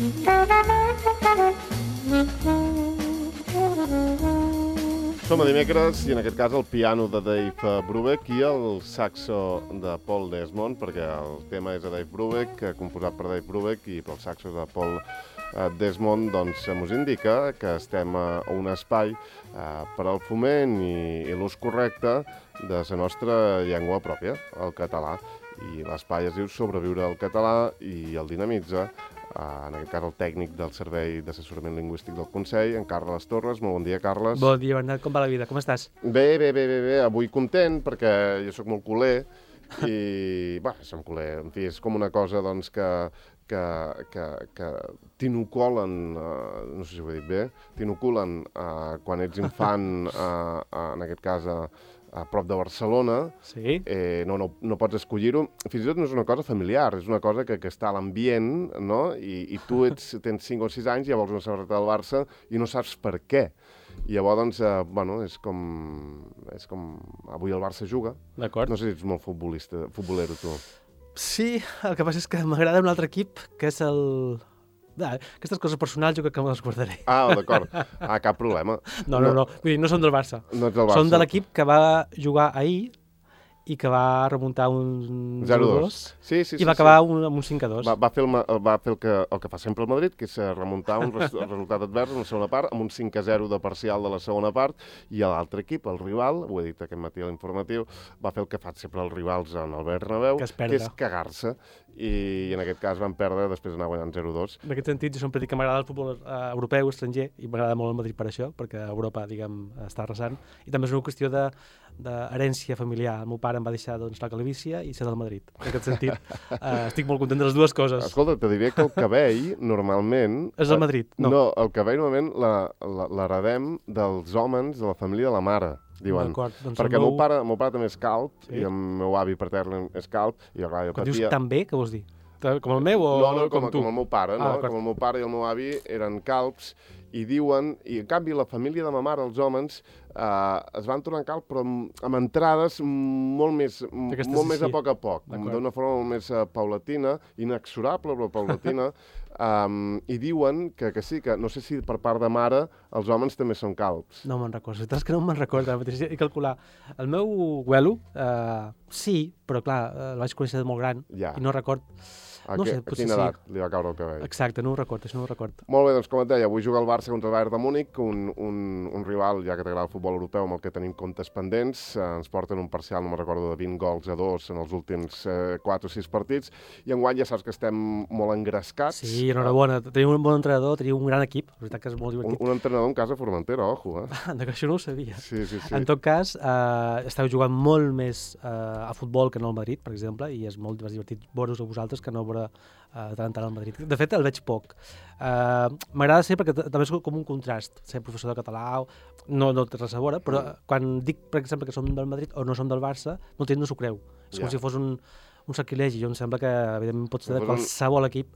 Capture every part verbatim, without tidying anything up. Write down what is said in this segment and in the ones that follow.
Som a dimecres i en aquest cas el piano de Dave Brubeck i el saxo de Paul Desmond, perquè el tema és de Dave Brubeck, composat per Dave Brubeck, i pel saxo de Paul Desmond, doncs ens indica que estem a un espai eh, per al foment i, i l'ús correcte de la nostra llengua pròpia, el català. I l'espai es diu Sobreviure al català i el dinamitza, eh, en aquest cas el tècnic del Servei d'Assessorament Lingüístic del Consell, en Carles Torres. Molt bon dia, Carles. Bon dia, Bernat. Com va la vida? Com estàs? Bé, bé, bé, bé, bé. Avui content, perquè jo sóc molt culer i, bé, som culer. En fi, és com una cosa, doncs, que, que, que, que t'inoculen, eh, no sé si ho he dit bé, t'inoculen eh, quan ets infant, eh, en aquest cas, eh, a prop de Barcelona. Sí. Eh, no, no, no pots escollir-ho. Fins i tot no és una cosa familiar, és una cosa que, que està a l'ambient, no? I, i tu ets, tens cinc o sis anys i ja vols una samarreta del Barça i no saps per què. I llavors, doncs, eh, bueno, és com, és com... Avui el Barça juga. D'acord. No sé si ets molt futbolista, futbolero, tu. Sí, el que passa és que m'agrada un altre equip, que és el... Ah, aquestes coses personals jo crec que me les guardaré. Ah, d'acord. Ah, cap problema. No, no, no. Vull dir, no som del Barça. No ets del Barça. Som de l'equip que va jugar ahir i que va remuntar un zero dos. Sí, sí, i sí, va acabar sí. un, amb un cinc a dos. Va, va fer, el, va fer el, que, el que fa sempre el Madrid, que és remuntar un res, resultat advers en la segona part, amb un cinc a zero de parcial de la segona part, i l'altre equip, el rival, ho he dit aquest matí a l'informatiu, va fer el que fan sempre els rivals en el Bernabéu, que és, que és cagar-se, i en aquest cas van perdre, després d'anar guanyant zero dos. En aquest sentit, jo sempre dic que m'agrada el futbol eh, europeu, estranger, i m'agrada molt el Madrid per això, perquè Europa, diguem, està arrasant, i també és una qüestió de d'herència familiar. El meu pare em va deixar doncs, la calvície i ser del Madrid. En aquest sentit, eh, estic molt content de les dues coses. Escolta, te diria que el cabell, normalment... És el Madrid, no. No, el cabell, normalment, l'heredem dels homes de la família de la mare, diuen. Doncs perquè el meu... meu pare, el meu pare també és calb, sí. I el meu avi patern és calb, i clar, jo Quan patia... dius tan bé, què vols dir? Com el meu o no, no, com, com, tu? com el meu pare, no? Ah, com el meu pare i el meu avi eren calbs, i diuen, i en canvi la família de ma mare, els homes, eh, es van tornar calbs, però amb, amb entrades molt més, molt més a poc a poc, d'una forma molt més uh, paulatina, inexorable, però paulatina, um, i diuen que, que sí, que no sé si per part de mare els homes també són calbs. No me'n recordo, és que no me'n recordo, he calcular. El meu abuelo, eh, sí, però clar, el vaig conèixer de molt gran, ja. I no record... A, no que, sé, a quina edat sí. Li va caure el cabell? Exacte, no ho recordo, això no ho recordo. Molt bé, doncs com et deia, avui juga el Barça contra el Bayern de Múnich, un, un, un rival, ja que t'agrada el futbol europeu, amb el que tenim comptes pendents. Eh, ens porten un parcial, no me'n recordo, de vint gols a dos en els últims eh, quatre o sis partits, i enguany ja saps que estem molt engrescats. Sí, enhorabona. Tenim un bon entrenador, tenim un gran equip, la veritat que és molt divertit. Un, un entrenador en casa Formentera, ojo, eh? Ah, que això no ho sabia. Sí, sí, sí. En tot cas, eh, esteu jugant molt més eh, a futbol que no al Madrid, per exemple, i és molt divertit veure-us a vosaltres que no veure uh, tant en tant al Madrid. De fet, el veig poc. Uh, M'agrada ser perquè també és com un contrast, ser professor de català, no, no té res a veure, però mm. quan dic, per exemple, que som del Madrid o no som del Barça, no no s'ho creu. És yeah. com si fos un, un sacrilegi. Jo em sembla que, evidentment, pot ser de qualsevol equip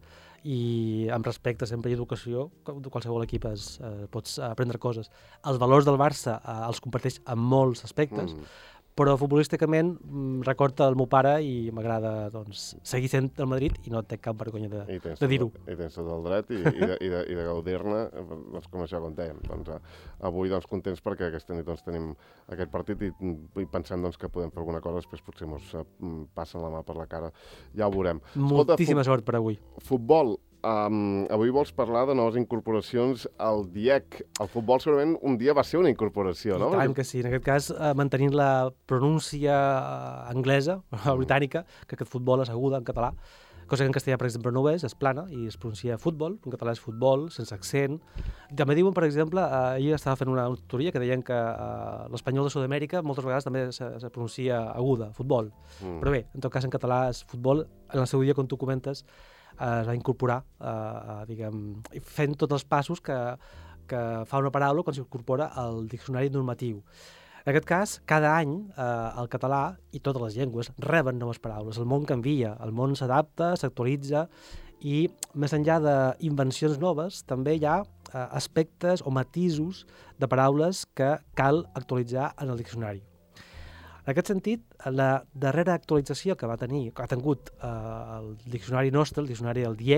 i amb respecte sempre i educació, de qualsevol equip es, eh, pots aprendre coses. Els valors del Barça eh, els comparteix en molts aspectes, mm. però futbolísticament recorda el meu pare i m'agrada doncs, seguir sent del Madrid i no et té cap vergonya de, de dir-ho. I tens tot el dret i, i, de, i, de, i de gaudir-ne, doncs, com això com dèiem. Doncs, avui doncs, contents perquè aquesta nit doncs, tenim aquest partit i, i pensem doncs, que podem fer alguna cosa, després potser ens passen la mà per la cara, ja ho veurem. Moltíssima Escolta, sort per avui. Futbol. Um, avui vols parlar de noves incorporacions al D I E C. El futbol segurament un dia va ser una incorporació, no? I tant que sí. En aquest cas, eh, mantenint la pronúncia anglesa, mm. britànica, que aquest futbol és aguda en català, cosa que en castellà, per exemple, no ho és, és plana, i es pronuncia futbol, en català és futbol, sense accent. També diuen, per exemple, eh, ahir estava fent una tutoria que deien que eh, l'espanyol de Sud-amèrica moltes vegades també se, se pronuncia aguda, futbol. Mm. Però bé, en tot cas, en català és futbol, en el seu dia, com tu comentes, es va incorporar, eh, diguem, fent tots els passos que, que fa una paraula quan s'incorpora al diccionari normatiu. En aquest cas, cada any eh, el català i totes les llengües reben noves paraules. El món canvia, el món s'adapta, s'actualitza i, més enllà d'invencions noves, també hi ha eh, aspectes o matisos de paraules que cal actualitzar en el diccionari. En aquest sentit, la darrera actualització que va tenir, que ha tingut eh, el diccionari nostre, el diccionari del D I E C,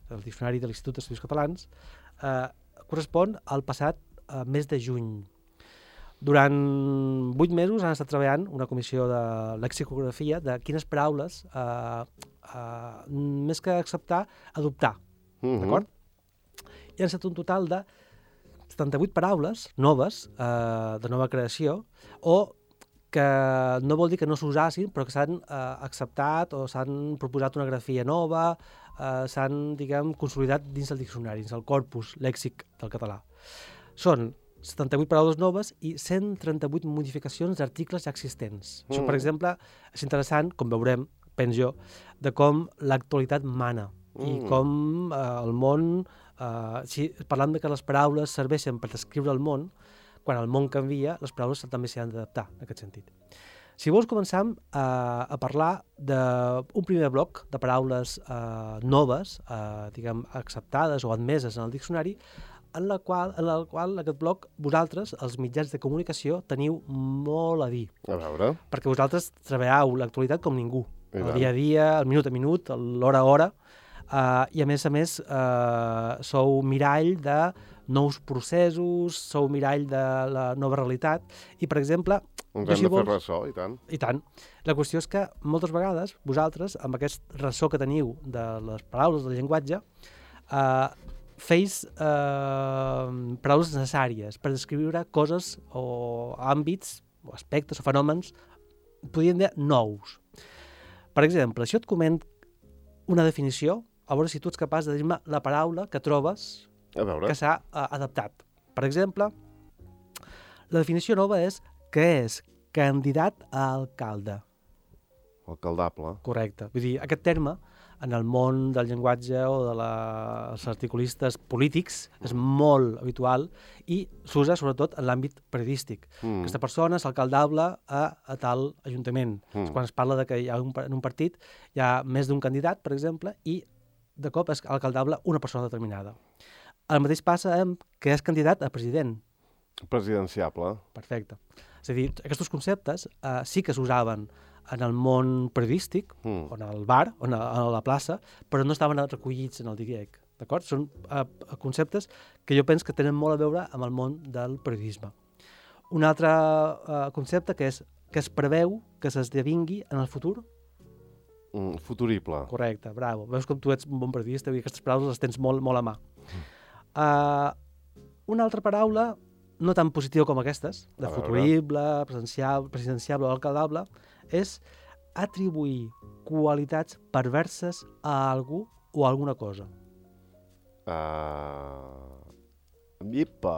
el Diccionari de l'Institut d'Estudis Catalans, eh, correspon al passat eh, mes de juny. Durant vuit mesos han estat treballant una comissió de lexicografia de quines paraules, eh, eh, més que acceptar, adoptar. Mm-hmm. D'acord? I han estat un total de setanta-vuit paraules noves, eh, de nova creació, o que no vol dir que no s'usassin, però que s'han eh, acceptat o s'han proposat una grafia nova, eh, s'han, diguem, consolidat dins el diccionari, dins el corpus lèxic del català. Són setanta-vuit paraules noves i cent trenta-vuit modificacions d'articles ja existents. Mm. Això, per exemple, és interessant, com veurem, penso jo, de com l'actualitat mana mm. i com eh, el món, eh, si parlant de que les paraules serveixen per descriure el món, quan el món canvia, les paraules també s'hi han d'adaptar, en aquest sentit. Si vols, començam a, a parlar d'un primer bloc de paraules eh, noves, eh, diguem, acceptades o admeses en el diccionari, en la qual, en el qual aquest bloc, vosaltres, els mitjans de comunicació, teniu molt a dir. A veure. Perquè vosaltres treballeu l'actualitat com ningú. El dia a dia, el minut a minut, l'hora a hora, eh, i a més a més eh, sou mirall de nous processos, sou mirall de la nova realitat, i, per exemple... Ens hem de fer ressò, i tant. I tant. La qüestió és que, moltes vegades, vosaltres, amb aquest ressò que teniu de les paraules del llenguatge, eh, feis eh, paraules necessàries per descriure coses o àmbits, o aspectes, o fenòmens, podríem dir nous. Per exemple, si jo et coment una definició, a veure si tu ets capaç de dir-me la paraula que trobes que s'ha uh, adaptat. Per exemple, la definició nova és què és candidat a alcalde. Alcaldable. Correcte. Vull dir, aquest terme, en el món del llenguatge o dels de articulistes polítics, és molt habitual i s'usa sobretot en l'àmbit periodístic. Mm. Aquesta persona és alcaldable a, a tal ajuntament. Mm. Quan es parla de que hi ha un, en un partit hi ha més d'un candidat, per exemple, i de cop és alcaldable una persona determinada. El mateix passa amb que és candidat a president. Presidenciable. Perfecte. És a dir, aquests conceptes eh, sí que s'usaven en el món periodístic, mm. o en el bar, o a, a la plaça, però no estaven recollits en el D I E C. D'acord? Són eh, conceptes que jo penso que tenen molt a veure amb el món del periodisme. Un altre eh, concepte que és que es preveu que s'esdevingui en el futur. Mm, futurible. Correcte, bravo. Veus com tu ets un bon periodista i aquestes paraules les tens molt, molt a mà. Mm. Uh, una altra paraula, no tan positiva com aquestes, de futurible, presidenciable o alcaldable, és atribuir qualitats perverses a algú o a alguna cosa. Uh, Ipa.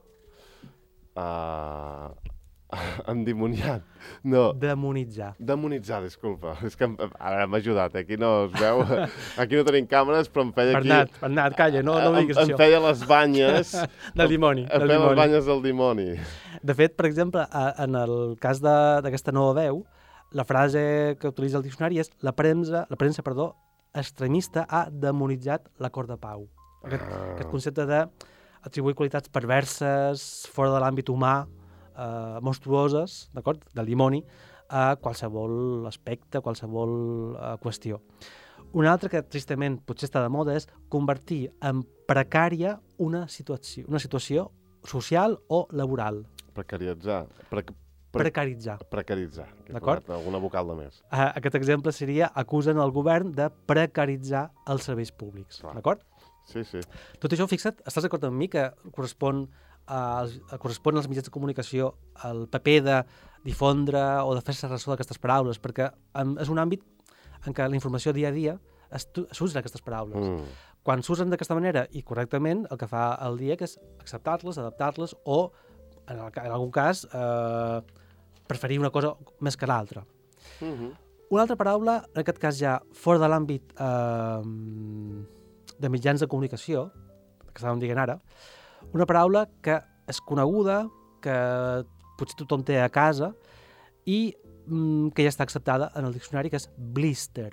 Uh, endimoniat. No. Demonitzar. Demonitzar, disculpa. És que, a veure, m'ha ajudat. Aquí no es veu. Aquí no tenim càmeres, però em feia aquí... Bernat, Bernat, calla, no, no diguis em, això. Em feia les banyes... del dimoni. Em feia les banyes del dimoni. De fet, per exemple, en el cas d'aquesta nova veu, la frase que utilitza el diccionari és la premsa, la premsa, perdó, extremista ha demonitzat l'acord de pau. Aquest, ah. aquest concepte d'atribuir qualitats perverses, fora de l'àmbit humà, Uh, monstruoses, d'acord, del dimoni, a qualsevol aspecte, qualsevol uh, qüestió. Una altra que, tristament, potser està de moda és convertir en precària una situació, una situació social o laboral. Precaritzar. Pre pre precaritzar. Precaritzar. D'acord? Alguna vocal de més. Uh, aquest exemple seria acusen el govern de precaritzar els serveis públics. D'acord? Sí, sí. Tot això, fixa't, estàs d'acord amb mi que correspon Uh, correspon als mitjans de comunicació el paper de difondre o de fer-se ressò d'aquestes paraules, perquè um, és un àmbit en què la informació dia a dia s'usen aquestes paraules. Mm. Quan s'usen d'aquesta manera i correctament, el que fa el D I E C és acceptar-les, adaptar-les o, en, el, en algun cas, eh, preferir una cosa més que l'altra. Mm-hmm. Una altra paraula, en aquest cas ja fora de l'àmbit eh, de mitjans de comunicació, que estàvem dient ara, una paraula que és coneguda, que potser tothom té a casa i mm, que ja està acceptada en el diccionari, que és blister.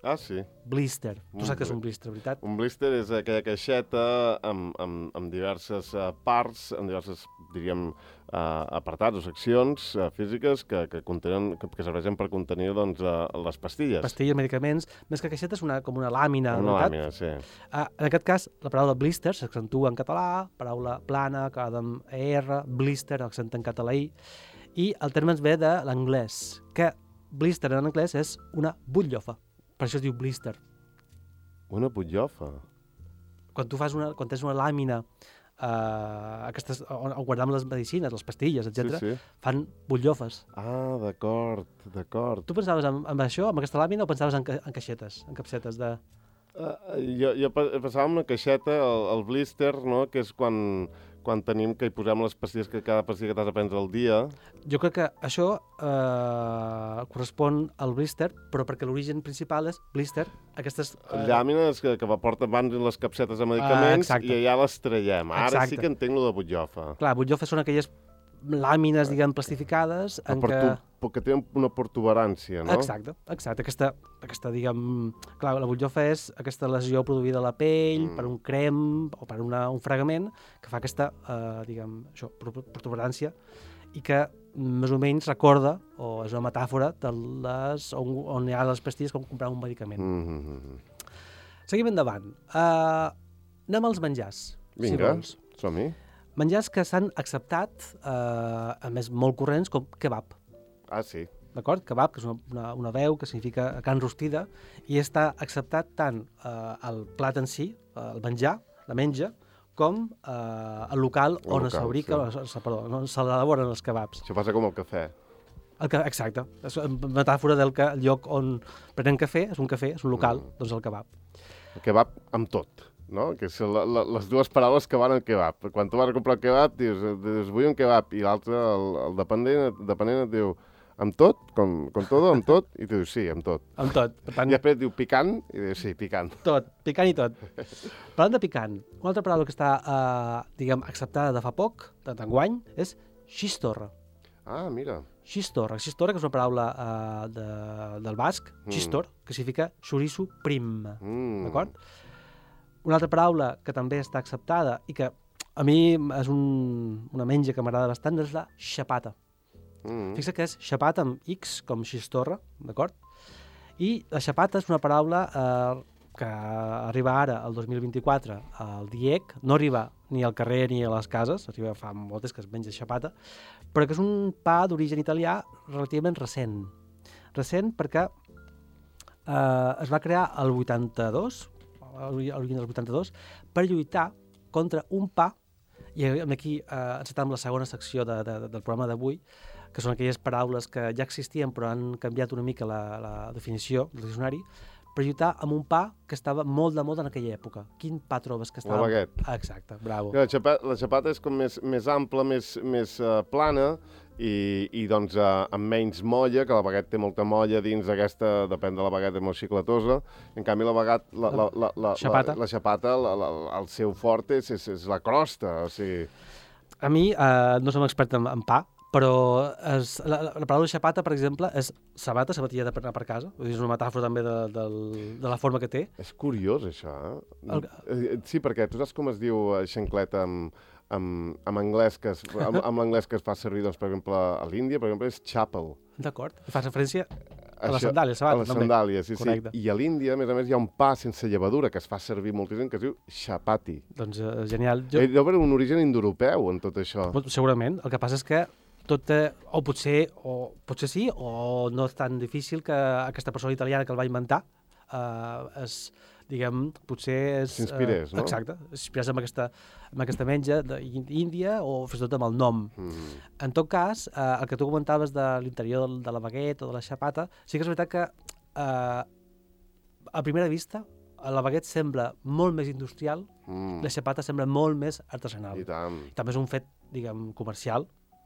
Ah, sí. Blister. Tu Un saps què és bli- un blister, veritat? Un blister és aquella caixeta amb, amb, amb diverses uh, parts, amb diverses, diríem, uh, apartats o seccions uh, físiques que, que, contenen, que, que serveixen per contenir doncs, uh, les pastilles. Pastilles, medicaments... Més que caixeta és una, com una làmina, Una veritat? làmina, sí. Ah, en aquest cas, la paraula blister s'accentua en català, paraula plana, acabada amb R, blister, accent en català I, i el terme ens ve de l'anglès, que blister en anglès és una butllofa. Per això es diu blister. Una butllofa. Quan tu fas una, quan tens una làmina eh, aquestes, on, on guardem les medicines, les pastilles, etcètera, Sí, sí. fan butllofes. Ah, d'acord, d'acord. Tu pensaves en, en això, en aquesta làmina, o pensaves en, ca, en caixetes, en capsetes de... Uh, jo, jo pe- pensava en una caixeta, el, el blister, no?, que és quan, quan tenim que hi posem les pastilles, que cada pastilla que t'has de prendre al dia. Jo crec que això eh, correspon al blister, però perquè l'origen principal és blister, aquestes... Eh... Llàmines que, que porten abans les capsetes de medicaments Ah, i allà les traiem. Ara Exacte. sí que entenc lo de butllofa. Clar, butllofes són aquelles làmines, diguem, plastificades en per què... tu, que tenen una protuberància, no? Exacte, exacte. Aquesta, aquesta, diguem... Clar, la butllofa és aquesta lesió produïda a la pell mm. per un crem o per una, un fregament que fa aquesta, eh, diguem, això, protuberància i que més o menys recorda, o és una metàfora, de les, on, on hi ha les pastilles com comprar un medicament. Mm -hmm. Seguim endavant. Uh, anem als menjars, Vinga, si vols. som-hi. Menjars que s'han acceptat, eh, a més molt corrents, com kebab. Ah, sí. D'acord? Kebab, que és una, una, una veu que significa carn rostida, i està acceptat tant eh, el plat en si, eh, el menjar, la menja, com eh, el local El on local, es fabrica, sí. o, o, perdó, on s'elaboren els kebabs. Això passa com el cafè. El que, exacte. És una metàfora del que el lloc on prenen cafè és un cafè, és un local, mm. doncs el kebab. El kebab amb tot, no? Que són la, la, les dues paraules que van al kebab. Quan tu vas a comprar el kebab, dius, dius vull un kebab, i l'altre, el, el dependent, el dependent et diu, amb tot? Com, com tot, amb tot? I tu dius, sí, amb tot. Amb tot. Per tant, I després et diu picant, i dius, sí, picant. tot, picant i tot. Parlant de picant, una altra paraula que està, eh, diguem, acceptada de fa poc, d'enguany, és xistorra. Ah, mira. Xistorra. Xistorra, que és una paraula uh, de, del basc, Mm. xistor, que significa xoriço prim. Mm. D'acord? Una altra paraula que també està acceptada i que a mi és un, una menja que m'agrada bastant és la xapata. Mm. Fixa que és xapat amb X, com xistorra, d'acord? I la xapata és una paraula eh, que arriba ara, el dos mil vint-i-quatre, al D I E C, no arriba ni al carrer ni a les cases, arriba fa moltes que es menja xapata, però que és un pa d'origen italià relativament recent. Recent perquè eh, es va crear el vuitanta-dos, l'origen del vuitanta-dos, per lluitar contra un pa, i aquí eh, encetem la segona secció de, de, del programa d'avui, que són aquelles paraules que ja existien però han canviat una mica la, la definició del diccionari, per lluitar amb un pa que estava molt de moda en aquella època. Quin pa trobes que estava? La baguette. Exacte, bravo. La xapata, la xapata és com més, més ampla, més, més uh, plana, i, i doncs uh, amb menys molla, que la baguette té molta molla dins aquesta, depèn de la baguette, molt xiclatosa. En canvi, la baguette, la, la, la, la, Xapata. la, la xapata, la, la, el seu fort és, és, és la crosta, o sigui... A mi, eh, no som expert en, en pa, però és, la, la paraula xapata, per exemple, és sabata, sabatilla de per anar per casa. Vull dir, és una metàfora també de, de, de la forma que té. És curiós, això, eh? El... Eh, Sí, perquè tu saps com es diu eh, xancleta amb, amb, amb anglès que es, amb, amb l'anglès que es fa servir, doncs, per exemple, a l'Índia, per exemple, és chapel. D'acord? Fas referència a la Això, sandàlia, sabata, a la també. sandàlia, sí, Correcte. sí. I a l'Índia, a més a més, hi ha un pa sense llevadura que es fa servir moltíssim, que es diu chapati. Doncs eh, genial. Jo, Jo... Deu haver un origen indoeuropeu en tot això. segurament. El que passa és que tot, eh, o potser, o potser sí, o no és tan difícil que aquesta persona italiana que el va inventar eh, és, diguem, potser és... S'inspirés, eh, no? Exacte, s'inspirés amb aquesta, amb aquesta menja d'Índia o fins i tot amb el nom. Mm. En tot cas, eh, el que tu comentaves de l'interior de, de la baguette o de la xapata, sí que és veritat que eh, a primera vista la baguette sembla molt més industrial, Mm. la xapata sembla molt més artesanal. I tant. També és un fet, diguem, comercial,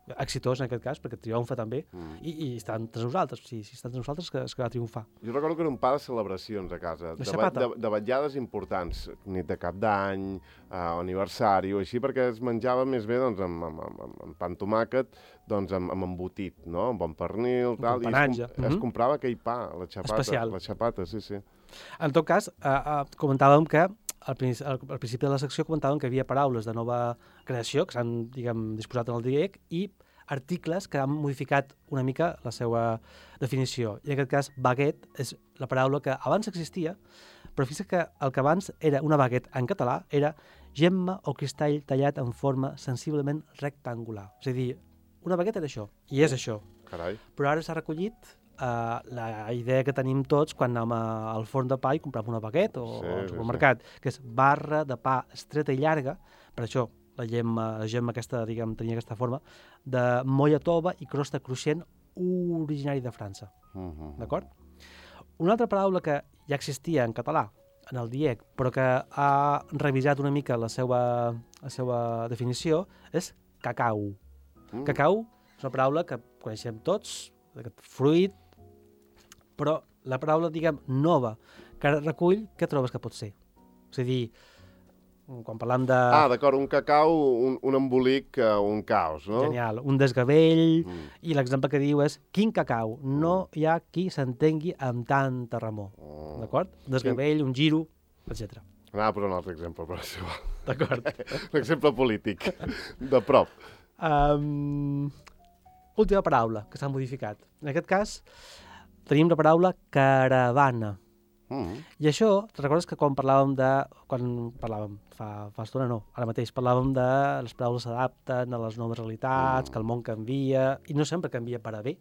exitós en aquest cas, perquè triomfa també, mm. i, i està entre nosaltres, si, si està entre nosaltres és que, és que va triomfar. Jo recordo que era un pa de celebracions a casa, de, de, de, de vetllades importants, nit de cap d'any, uh, aniversari o així, perquè es menjava més bé doncs, amb, amb, amb, amb pa amb tomàquet, doncs amb, amb embotit, no? Amb bon pernil, tal, i es, comp mm -hmm. es comprava aquell pa, la xapata, especial. La xapata, sí, sí. En tot cas, uh, uh, comentàvem que al, al, al principi de la secció comentàvem que hi havia paraules de nova creació que s'han, diguem, disposat en el diec i articles que han modificat una mica la seva definició. I en aquest cas, baguette és la paraula que abans existia, però fixa que el que abans era una baguette en català era gemma o cristall tallat en forma sensiblement rectangular. És a dir, una baguette era això, i és això. Carai. Però ara s'ha recollit Uh, la idea que tenim tots quan anem a, al forn de pa i comprem una baguette o sí, al supermercat, sí, sí. que és barra de pa estreta i llarga, per això la gemma, la gemma aquesta, diguem, tenia aquesta forma, de molla tova i crosta cruixent originari de França. Uh -huh. D'acord? Una altra paraula que ja existia en català, en el diec, però que ha revisat una mica la seva, la seva definició, és cacau. Mm. Cacau és una paraula que coneixem tots, d'aquest fruit, però la paraula, diguem, nova, que ara recull, què trobes que pot ser? És a dir, quan parlam de... Ah, d'acord, un cacau, un, un embolic, uh, un caos, no? Genial, un desgavell, mm. i l'exemple que diu és quin cacau, no hi ha qui s'entengui amb tanta remor, oh. D'acord? Un desgavell, un giro, etcètera. Anava a posar un altre exemple, però és igual. D'acord. Un exemple polític, de prop. Um, última paraula que s'ha modificat. En aquest cas, tenim la paraula caravana. Mm. I això, te recordes que quan parlàvem de... Quan parlàvem, fa, fa estona no, ara mateix, parlàvem de les paraules s'adapten a les noves realitats, mm. que el món canvia, i no sempre canvia per a bé.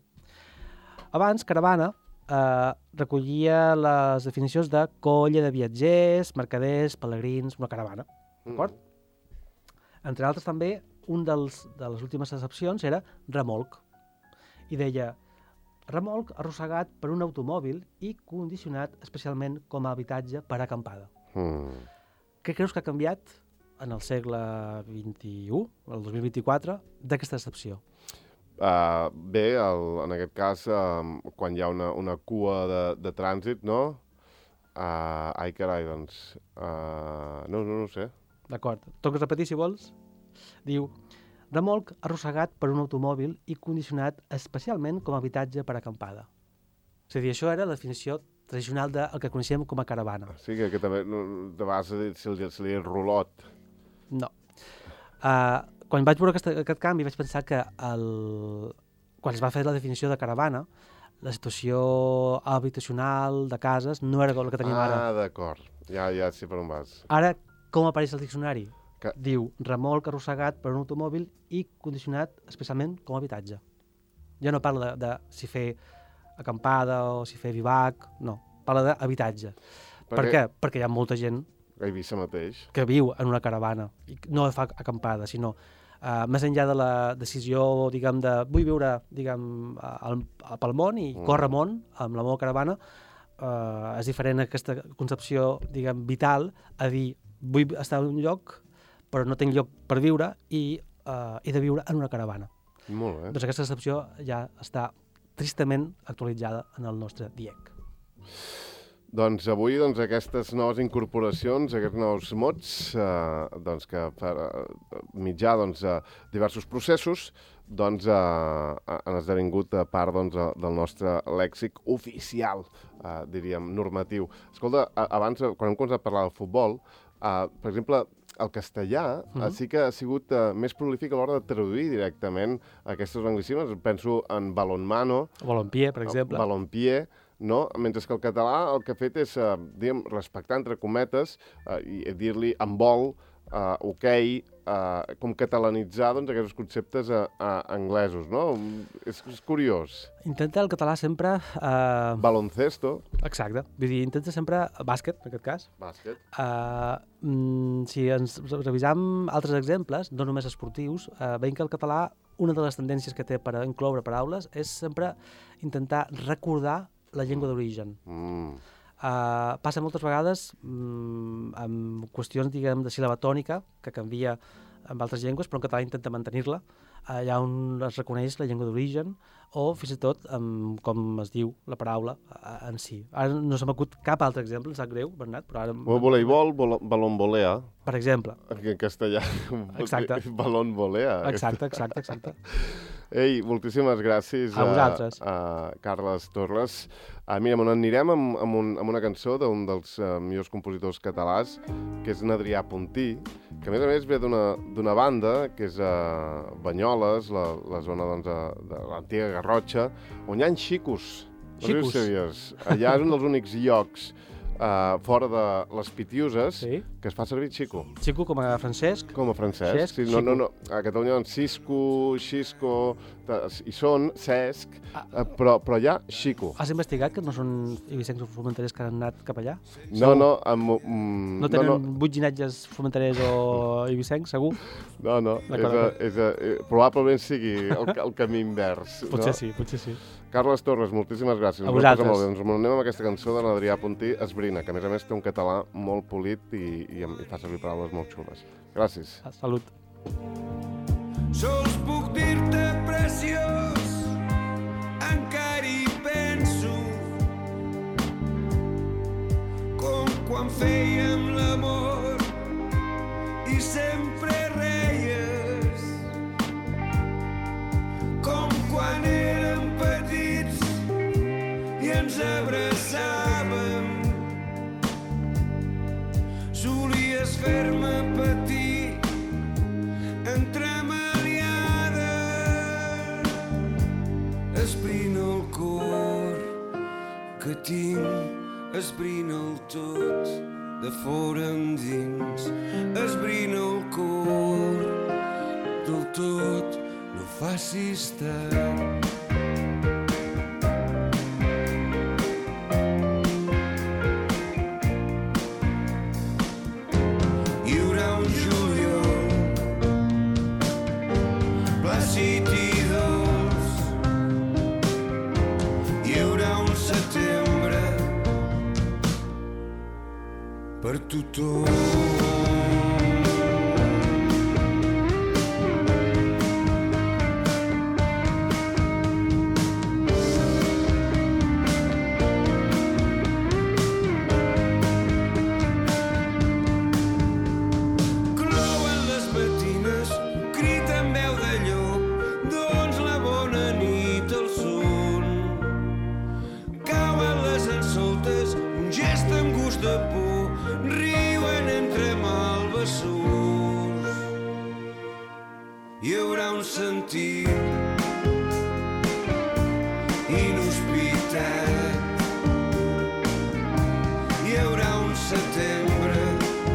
Abans, caravana eh, recollia les definicions de colla de viatgers, mercaders, pelegrins, una caravana, d'acord? Mm. Entre altres també, un dels, de les últimes excepcions era remolc, i deia remolc arrossegat per un automòbil i condicionat especialment com a habitatge per acampada. Mm. Què creus que ha canviat en el segle vint-i-u, el dos mil vint-i-quatre, d'aquesta excepció? Uh, bé, el, en aquest cas, uh, quan hi ha una, una cua de, de trànsit, no? Uh, ai, carai, doncs... Uh, no, no, no ho sé. D'acord. Toques repetir, si vols? Diu... remolc arrossegat per un automòbil i condicionat especialment com a habitatge per acampada. És a dir, això era la definició tradicional del que coneixem com a caravana. Sí, que, que també de vegades se li, se li el rolot. No. Uh, quan vaig veure aquest, aquest canvi vaig pensar que el... quan es va fer la definició de caravana, la situació habitacional de cases no era el que tenim ah, ara. Ah, d'acord. Ja, ja sé per on vas. Ara, com apareix al diccionari? Que... Diu remolc arrossegat per un automòbil i condicionat especialment com a habitatge. Ja no parla de, de si fer acampada o si fer vivac, no. Parla d'habitatge. Per, per què? Perquè hi ha molta gent a Eivissa mateix que viu en una caravana i no fa acampada, sinó uh, més enllà de la decisió, diguem, de vull viure, diguem, al, pel món i mm. córrer món amb la meva caravana, uh, és diferent aquesta concepció, diguem, vital a dir vull estar en un lloc però no tinc lloc per viure i uh, he de viure en una caravana. Molt bé. Doncs aquesta excepció ja està tristament actualitzada en el nostre diec. Doncs avui doncs, aquestes noves incorporacions, aquests nous mots, eh, doncs, que per eh, mitjà doncs, eh, diversos processos doncs, eh, han esdevingut a part doncs, del nostre lèxic oficial, eh, diríem, normatiu. Escolta, abans, quan hem començat a parlar del futbol, eh, per exemple, el castellà uh-huh. sí que ha sigut uh, més prolífic a l'hora de traduir directament aquests anglicismes. Penso en balonmano. Balompié, per exemple. Balompié, no? Mentre que el català el que ha fet és, uh, diguem, respectar entre cometes uh, i dir-li handbol, uh, hoquei, uh, com catalanitzar doncs, aquests conceptes uh, uh, anglesos, no? És, és curiós. Intenta el català sempre... Uh... Baloncesto. Exacte. Vull dir, intenta sempre bàsquet, en aquest cas. Bàsquet. Uh, mm, si ens revisam altres exemples, no només esportius, uh, veiem que el català, una de les tendències que té per incloure paraules és sempre intentar recordar la llengua d'origen. Mm. Uh, passa moltes vegades mm, amb qüestions, diguem, de síl·laba tònica, que canvia amb altres llengües, però en català intenta mantenir-la, allà on es reconeix la llengua d'origen, o fins i tot amb com es diu la paraula en si. Ara no se m'acut cap altre exemple, em sap greu, Bernat, però ara... O voleibol, balón volea. Per exemple. En castellà. Exacte. Balón volea. Exacte, exacte, exacte. Ei, moltíssimes gràcies a, vosaltres. a, a Carles Torres. Uh, mira, on anirem amb, amb, un, amb una cançó d'un dels uh, millors compositors catalans, que és Adrià Puntí, que a més a més ve d'una banda, que és a uh, Banyoles, la, la zona doncs, de, de l'antiga Garrotxa, on hi ha xicos. Xicos? Allà és un dels únics llocs Uh, fora de les Pitiuses, sí. que es fa servir xico. Xico com a Francesc? Com a Francesc. Xesc, sí, no, no, no. A Catalunya doncs Cisco, Xisco, hi són, Cesc, ah. uh, però, però hi ha xico. Has investigat que no són ibicencs o formenterers que han anat cap allà? No, segur? no. Amb, um, no tenen no, no. butginatges formenterers o ibicencs, segur? No, no. És a, és a, eh, probablement sigui el, el camí invers. Potser no? sí, potser sí. Carles Torres, moltíssimes gràcies. A vosaltres. Ens anem amb aquesta cançó de l'Adrià Puntí, Esbrina, que a més a més té un català molt polit i, i, i fa servir paraules molt xules. Gràcies. Salut. Sols puc dir-te preciós, encara hi penso, com quan fèiem l'amor i sempre reies, com quan érem petits i ens abraçàvem. Solies fer-me patir entremaliada. Esbrina el cor que tinc, esbrina el tot de fora endins. Esbrina el cor del tot, no facis tard. Per tothom. Clouen les matines, crida amb veu de llop, doncs la bona nit al son. Cauen les ensoltes, un gest amb gust de por, riuen entre malvessors. Hi haurà un sentit inhospitat, hi haurà un setembre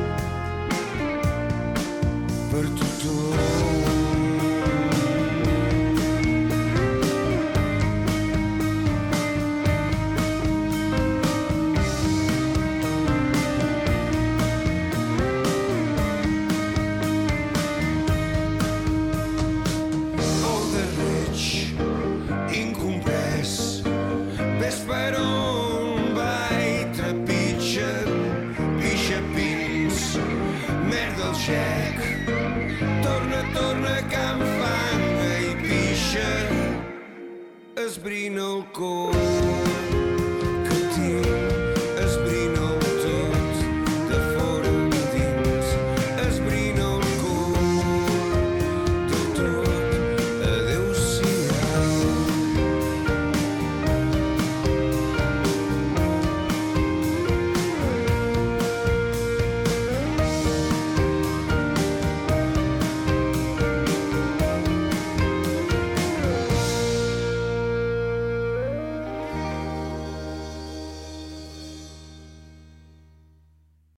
per tothom. Torna, torna, Can Fanga i pixa, esbrina el cor.